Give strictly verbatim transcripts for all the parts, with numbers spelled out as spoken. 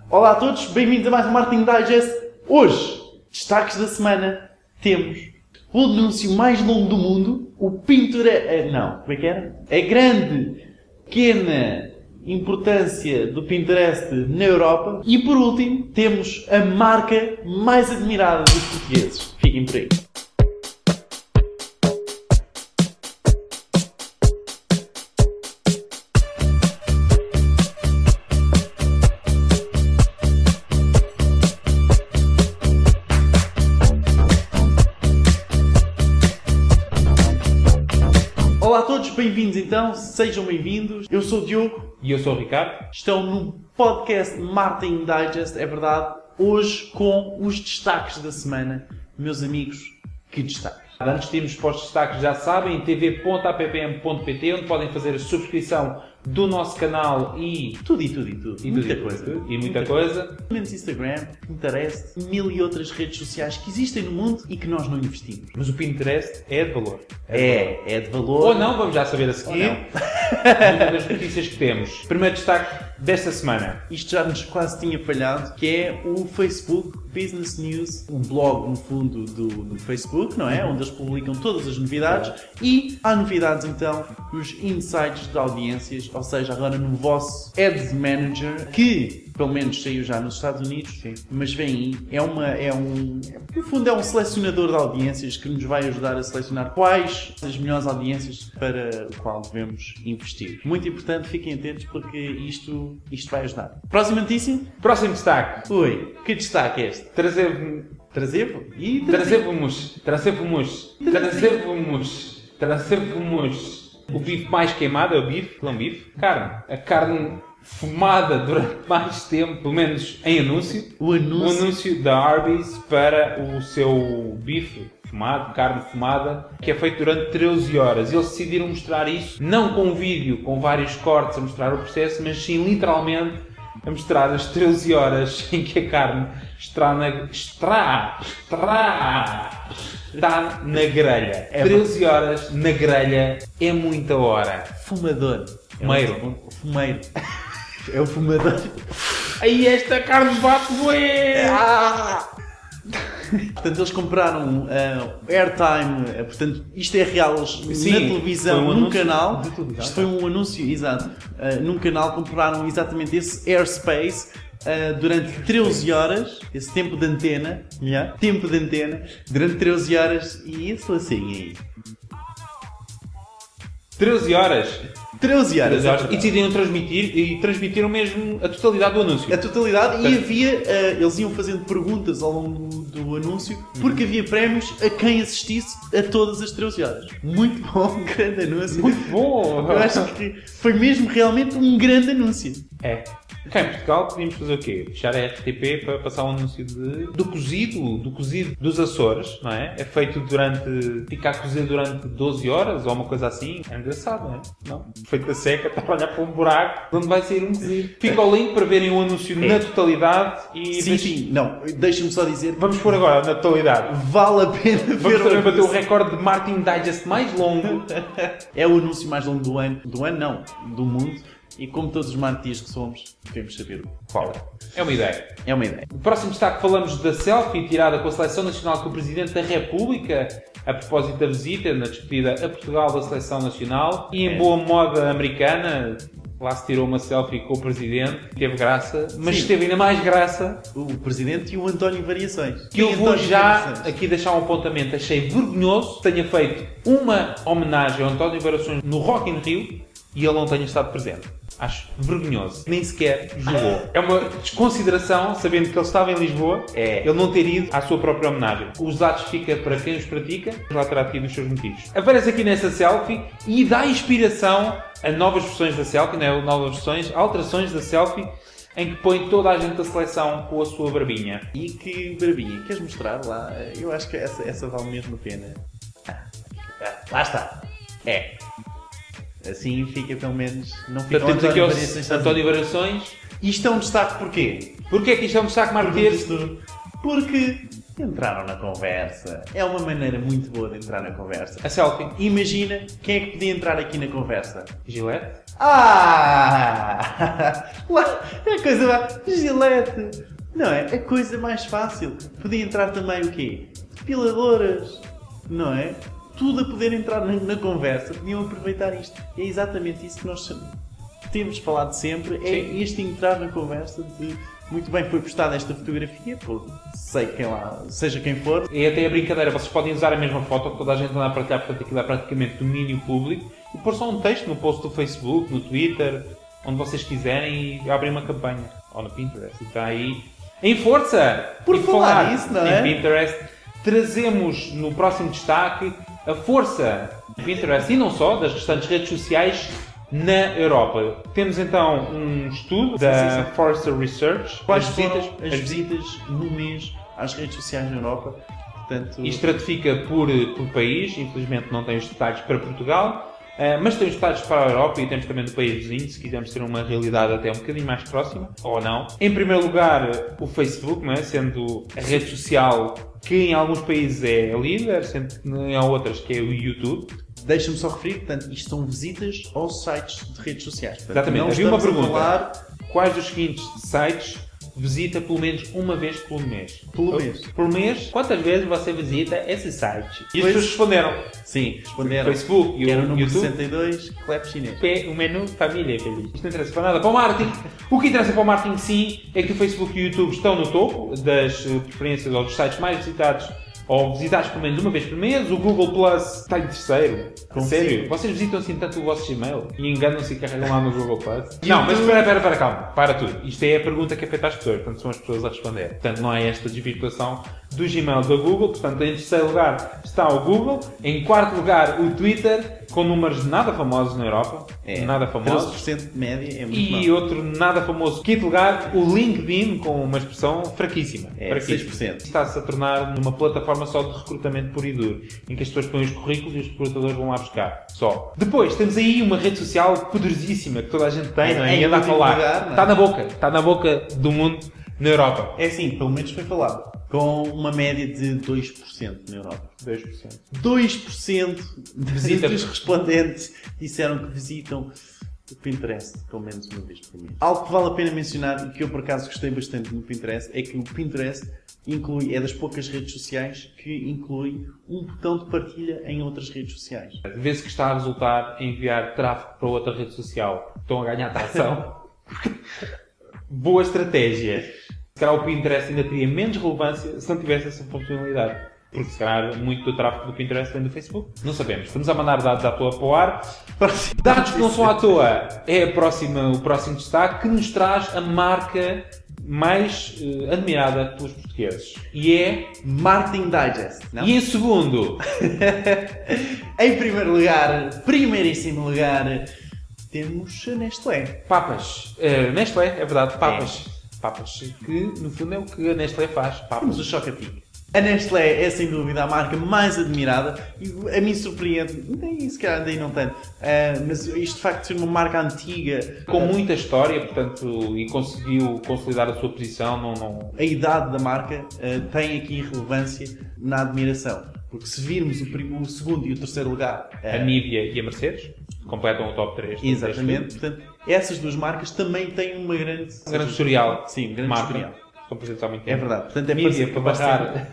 Olá a todos, bem-vindos a mais um Marketing Digest. Hoje, destaques da semana, temos o anúncio mais longo do mundo, o Pinterest... Não, como é que era? A grande, pequena importância do Pinterest na Europa. E por último, temos a marca mais admirada dos portugueses. Fiquem por aí. Olá a todos, bem-vindos então, sejam bem-vindos. Eu sou o Diogo. E eu sou o Ricardo. Estão no podcast Marketing Digest, é verdade, hoje com os destaques da semana. Meus amigos, que destaque! Antes de irmos para os destaques, já sabem, t v ponto a p p m ponto p t, onde podem fazer a subscrição do nosso canal e... Tudo e tudo e tudo. E muita tudo, coisa. Tudo, e muita, muita coisa. coisa. Menos Instagram, Pinterest, mil e outras redes sociais que existem no mundo e que nós não investimos. Mas o Pinterest é de valor. É, de é, valor. é de valor. Ou não, vamos já saber a seguir. Uma das notícias que temos. Primeiro destaque desta semana. Isto já nos quase tinha falhado, que é o Facebook Business News, um blog, no fundo, do, do Facebook, não é? Uhum. Onde eles publicam todas as novidades. E há novidades, então, nos insights de audiências, ou seja, agora no vosso Ads Manager, que, pelo menos, saiu já nos Estados Unidos, sim, mas vem aí, é, uma, é um... No fundo, é um selecionador de audiências que nos vai ajudar a selecionar quais as melhores audiências para o qual devemos investir. Muito importante, fiquem atentos, porque isto, isto vai ajudar. Próxima notícia? Próximo destaque. Oi, que destaque é este? Trazer... Trazer-vos? E trazer-vos. Trazer-vos. Trazer-vos. Trazer-vos. O bife mais queimado é o bife, não bife. Carne. A carne fumada durante mais tempo, pelo menos em anúncio. O anúncio, o anúncio da Arby's para o seu bife fumado, carne fumada, que é feito durante treze horas. Eles decidiram mostrar isso, não com um vídeo, com vários cortes a mostrar o processo, mas sim literalmente a mostrar as treze horas em que a carne está na, está, está, está na grelha. É treze horas na grelha é muita hora. Fumador. Fumeiro. É um fumeiro. É o fumador. Aí esta carne bate bué! Ah! Portanto, eles compraram uh, airtime, uh, portanto, isto é real, eles Sim, na televisão, um num canal, isto foi um anúncio, exato, uh, num canal compraram exatamente esse airspace uh, durante treze horas, esse tempo de antena, yeah, tempo de antena, durante treze horas, e isso assim aí. treze horas? treze horas. É e decidiram transmitir, e transmitiram mesmo a totalidade do anúncio. A totalidade, Portanto, e havia, uh, eles iam fazendo perguntas ao longo do, do anúncio, porque uhum. havia prémios a quem assistisse a todas as treze horas. Muito bom, grande anúncio. Muito bom! Eu acho que foi mesmo realmente um grande anúncio. É. Cá em Portugal podíamos fazer o quê? Fechar a R T P para passar um anúncio de, do cozido, do cozido dos Açores, não é? É feito durante... ficar cozido durante doze horas ou uma coisa assim. É engraçado, não é? Não? Feito a seca, está a olhar para um buraco onde vai sair um cozido. Fica o link para verem o anúncio é. na totalidade e... Sim, sim. Não, deixa-me só dizer... Vamos pôr agora na totalidade. Vale a pena ver Vamos também bater o recorde de Marketing Digest mais longo. É o anúncio mais longo do ano. Do ano não, do mundo. E como todos os marketeers que somos, devemos saber qual é. É uma ideia. É uma ideia. No próximo destaque falamos da selfie tirada com a Seleção Nacional com o Presidente da República a propósito da visita na despedida a Portugal da Seleção Nacional. E em boa moda americana, lá se tirou uma selfie com o Presidente. Teve graça, mas Sim. teve ainda mais graça o Presidente e o António Variações. Que eu vou já Variações. aqui deixar um apontamento. Achei vergonhoso que tenha feito uma homenagem ao António Variações no Rock in Rio e ele não tenha estado presente. Acho vergonhoso. Nem sequer jogou. É uma desconsideração, sabendo que ele estava em Lisboa, é. ele não ter ido à sua própria homenagem. Os atos fica para quem os pratica, lá terá tido os seus motivos. Aparece aqui nessa selfie e dá inspiração a novas versões da selfie, não é? Novas versões, alterações da selfie, em que põe toda a gente da seleção com a sua barbinha. E que barbinha? Queres mostrar lá? Eu acho que essa, essa vale mesmo a pena. Ah, lá está. É. Assim fica pelo menos... Não fica temos aqui o António Variações. Isto é um destaque porquê? Porquê que isto é um destaque marketeiro? Porque entraram na conversa. É uma maneira muito boa de entrar na conversa. A selfie. Imagina quem é que podia entrar aqui na conversa. Gillette? Ah! É a coisa mais... Gillette! Não é? A coisa mais fácil. Podia entrar também o quê? Depiladoras, não é? Tudo a poder entrar na, na conversa. Podiam aproveitar isto. É exatamente isso que nós temos falado sempre. É Sim. este entrar na conversa de... Muito bem, foi postada esta fotografia por sei quem lá, seja quem for. E até a brincadeira, vocês podem usar a mesma foto que toda a gente anda a partilhar, portanto aquilo é praticamente domínio público, e pôr só um texto no post do Facebook, no Twitter, onde vocês quiserem, e abrem uma campanha. Ou no Pinterest. E está aí em força! Por E falar nisso, não é? Em Pinterest, trazemos no próximo destaque a força do Pinterest, e não só, das restantes redes sociais na Europa. Temos então um estudo da sim, sim. Forrester Research. Quais as foram visitas, as visitas no mês às redes sociais na Europa? Portanto... E estratifica por, por país, infelizmente não tem os detalhes para Portugal, uh, mas tem os detalhes para a Europa e temos também do país vizinho, se quisermos ter uma realidade até um bocadinho mais próxima, ou não. Em primeiro lugar, o Facebook, não é? Sendo a rede social que em alguns países é líder, sendo que em outras que é o YouTube. Deixa-me só referir, portanto, isto são visitas aos sites de redes sociais. Portanto, Exatamente. não Havia uma estamos a pergunta. falar Quais dos seguintes sites visita pelo menos uma vez por mês? Pelo mês. Por mês? Quantas vezes você visita esse site? E as Pois- pessoas responderam. Sim, responderam. Facebook e que era o o número YouTube. sessenta e dois, clap chinês. P, o menu família feliz. Isto não interessa para nada para o marketing. O que interessa para o marketing, sim, é que o Facebook e o YouTube estão no topo das eh, preferências ou dos sites mais visitados ou visitados pelo menos uma vez por mês. O Google Plus está em terceiro. Como Sério? sempre. Vocês visitam assim tanto o vosso Gmail e enganam-se e carregam lá no Google Plus? Não, mas espera, espera, espera, calma. Para tudo. Isto é a pergunta que é feita às pessoas. Portanto, são as pessoas a responder. Portanto, não há esta desvirtuação do Gmail da Google. Portanto, em terceiro lugar está o Google. Em quarto lugar, o Twitter, com números nada famosos na Europa. É, Nada treze famosos. por cento de média é muito E mau. outro nada famoso. Quinto lugar, o LinkedIn, com uma expressão fraquíssima. É, fraquíssima. seis por cento. Está-se a tornar numa plataforma só de recrutamento puro e duro, em que as pessoas põem os currículos e os recrutadores vão lá buscar. Só. Depois, temos aí uma rede social poderosíssima que toda a gente tem, não é? Em E anda a último falar. lugar, não é? Está na boca. Está na boca do mundo na Europa. É assim, pelo menos foi falado. Com uma média de dois por cento na Europa. dois por cento. dois por cento Visita- dos respondentes disseram que visitam o Pinterest pelo menos uma vez por mês. Algo que vale a pena mencionar e que eu por acaso gostei bastante no Pinterest é que o Pinterest inclui, é das poucas redes sociais que inclui um botão de partilha em outras redes sociais. Vê-se que está a resultar em enviar tráfego para outra rede social. Estão a ganhar atração. Boa estratégia. Se calhar o Pinterest ainda teria menos relevância se não tivesse essa funcionalidade. Porque se calhar muito do tráfego do Pinterest vem do Facebook. Não sabemos. Estamos a mandar dados à toa para o ar. Dados que não são à toa. É a próxima, o próximo destaque que nos traz a marca mais eh, admirada pelos portugueses. E é... Marketing Digest. Não? E em segundo... Em primeiro lugar, primeiríssimo lugar, temos a Nestlé. Papas. Uh, Nestlé, é verdade. Papas. Papas. Que, no fundo, é o que a Nestlé faz. Papas. Temos o Chocapic. A Nestlé é sem dúvida a marca mais admirada e a mim surpreende, nem se calhar daí não tanto, uh, mas isto de facto ser uma marca antiga, Com muita história, portanto, e conseguiu consolidar a sua posição. Não, não... a idade da marca uh, tem aqui relevância na admiração, porque se virmos o, prim- o segundo e o terceiro lugar, uh, A Nivea e a Mercedes completam o top três. exatamente, portanto, essas duas marcas também têm uma grande, Um grande historial. sim, um grande marca. historial. Estão presentes há muito É tempo. verdade, portanto é Nivea para para barrar.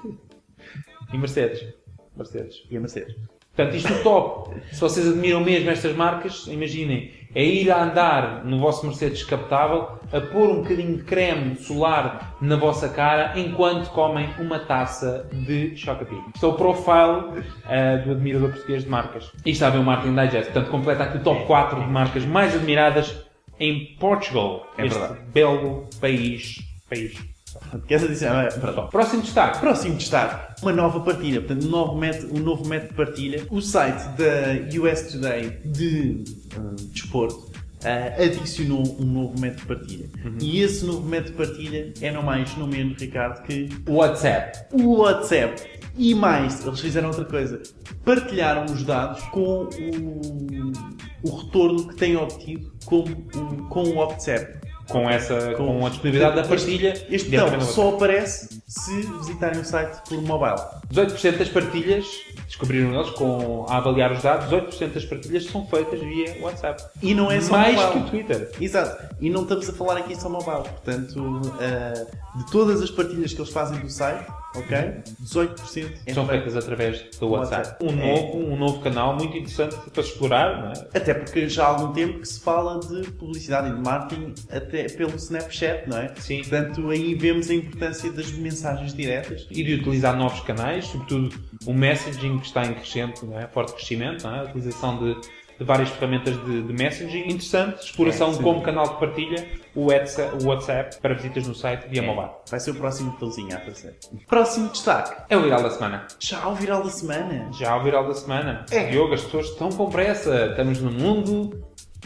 E Mercedes. Mercedes. E a Mercedes. Portanto, isto no top. Se vocês admiram mesmo estas marcas, imaginem, é ir a andar no vosso Mercedes descapotável, a pôr um bocadinho de creme solar na vossa cara, enquanto comem uma taça de Chocapic. Isto é o profile uh, do admirador português de marcas. E está a ver o Marketing Digest. Portanto, completa aqui o top quatro de marcas mais admiradas em Portugal. É este verdade. belo país. país. Queres dizer? Ah, pronto. Próximo destaque. Próximo destaque, uma nova partilha, portanto, um novo método, um novo método de partilha. O site da U S Today de hum, desporto uh, adicionou um novo método de partilha. Uhum. E esse novo método de partilha é não mais, não menos, Ricardo, que WhatsApp. o WhatsApp. E mais, eles fizeram outra coisa. Partilharam os dados com o, o retorno que têm obtido com o, com o WhatsApp. com, essa, com, Com- a disponibilidade da partilha. Este, este dentro botão da só aparece se visitarem o site por mobile. dezoito por cento das partilhas, descobriram eles com, a avaliar os dados, dezoito por cento das partilhas são feitas via WhatsApp. E não é só Mais mobile. que o Twitter. Exato. E não estamos a falar aqui só mobile. Portanto, uh, de todas as partilhas que eles fazem do site, ok? dezoito por cento é São feito. feitas através do WhatsApp. WhatsApp. Um, É. novo, um novo canal muito interessante para se explorar, não é? Até porque já há algum tempo que se fala de publicidade e de marketing até pelo Snapchat, não é? Sim. Portanto, aí vemos a importância das mensagens diretas. E de utilizar novos canais, sobretudo o messaging que está em crescente, não é? Forte crescimento, não é? A utilização de, de várias ferramentas de, de messaging. Interessante, exploração É, sim. como canal de partilha, o WhatsApp, o WhatsApp para visitas no site via É, mobile. vai ser o próximo botãozinho a aparecer. Próximo destaque. É o viral da semana. Já o viral da semana. Já o viral da semana. É. Diogo, as pessoas estão com pressa. Estamos no mundo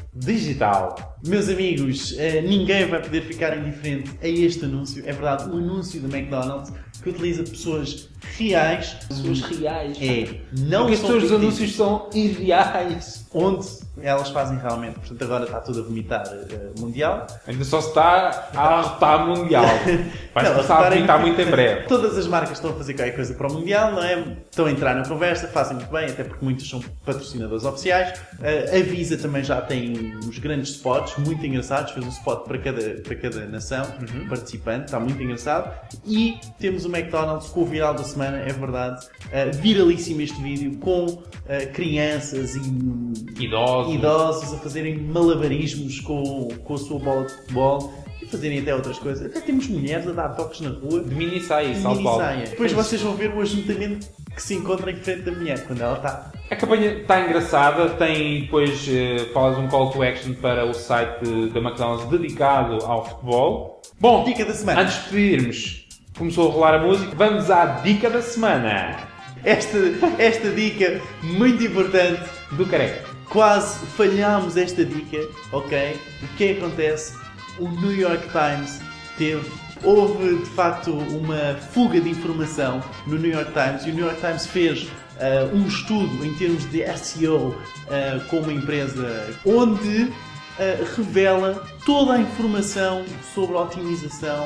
digital. Meus amigos, eh, ninguém vai poder ficar indiferente a este anúncio. É verdade, um anúncio da McDonald's que utiliza pessoas reais. Pessoas reais. É, não Porque as são pessoas dos fictícias. anúncios são irreais. Onde elas fazem realmente. Portanto, agora está tudo a vomitar eh, mundial. Ainda só se está a arrotar mundial. Vai Não, começar a reparem vomitar que muito em breve. Todas as marcas estão a fazer qualquer coisa para o Mundial, não é? Estão a entrar na conversa, fazem muito bem, até porque muitos são patrocinadores oficiais. Uh, a Visa também já tem uns grandes spots, muito engraçados, fez um spot para cada, para cada nação Uhum. participante, está muito engraçado. E temos o McDonald's com o viral da semana, é verdade. Uh, viralíssimo este vídeo, com uh, crianças e Idosos. idosos a fazerem malabarismos com, com a sua bola de futebol e fazerem até outras coisas. Até temos mulheres a dar toques na rua. De mini saia, de salto mini alto. saia. Depois vocês vão ver o ajuntamento que se encontra em frente da mulher quando ela está. A campanha está engraçada, tem depois eh, falas um call to action para o site da McDonald's dedicado ao futebol. Bom, Dica da semana. antes de irmos, começou a rolar a música, vamos à dica da semana Esta, esta dica muito importante. do Careca. Quase falhámos esta dica, ok? O que é que acontece? O New York Times teve... Houve, de facto, uma fuga de informação no New York Times e o New York Times fez uh, um estudo em termos de S E O uh, com uma empresa onde uh, revela toda a informação sobre a otimização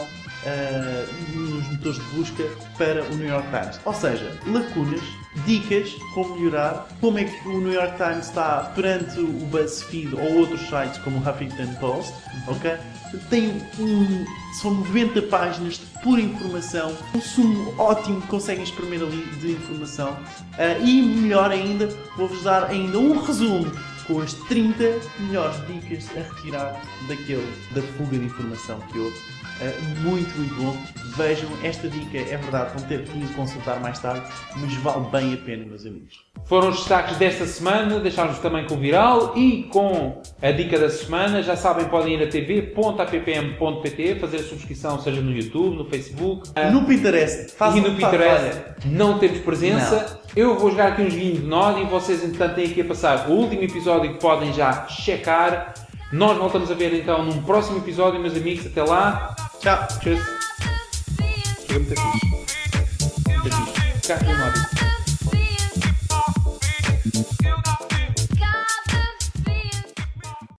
uh, nos motores de busca para o New York Times. Ou seja, lacunas, dicas como melhorar, como é que o New York Times está perante o BuzzFeed ou outros sites como o Huffington Post, ok? Tem um, são noventa páginas de pura informação, um sumo ótimo que conseguem exprimir ali de informação uh, e melhor ainda, vou-vos dar ainda um resumo com as trinta melhores dicas a retirar daquele, da fuga de informação que houve. Uh, muito, muito bom. Vejam, esta dica é verdade, vão ter que ir consultar mais tarde, mas vale bem a pena, meus amigos. Foram os destaques desta semana, deixámos também com o viral e com a dica da semana. Já sabem, podem ir a t v ponto a p p m ponto p t, fazer a subscrição, seja no YouTube, no Facebook. No Pinterest, fazem E no Pinterest não temos presença. Não. Eu vou jogar aqui uns vinhos de nós e vocês, entretanto, têm aqui a passar o último episódio que podem já checar. Nós voltamos a ver então num próximo episódio, meus amigos. Até lá. Tchau. Cheers. Chega muito fixe. Muito fixe. Cá, um lado.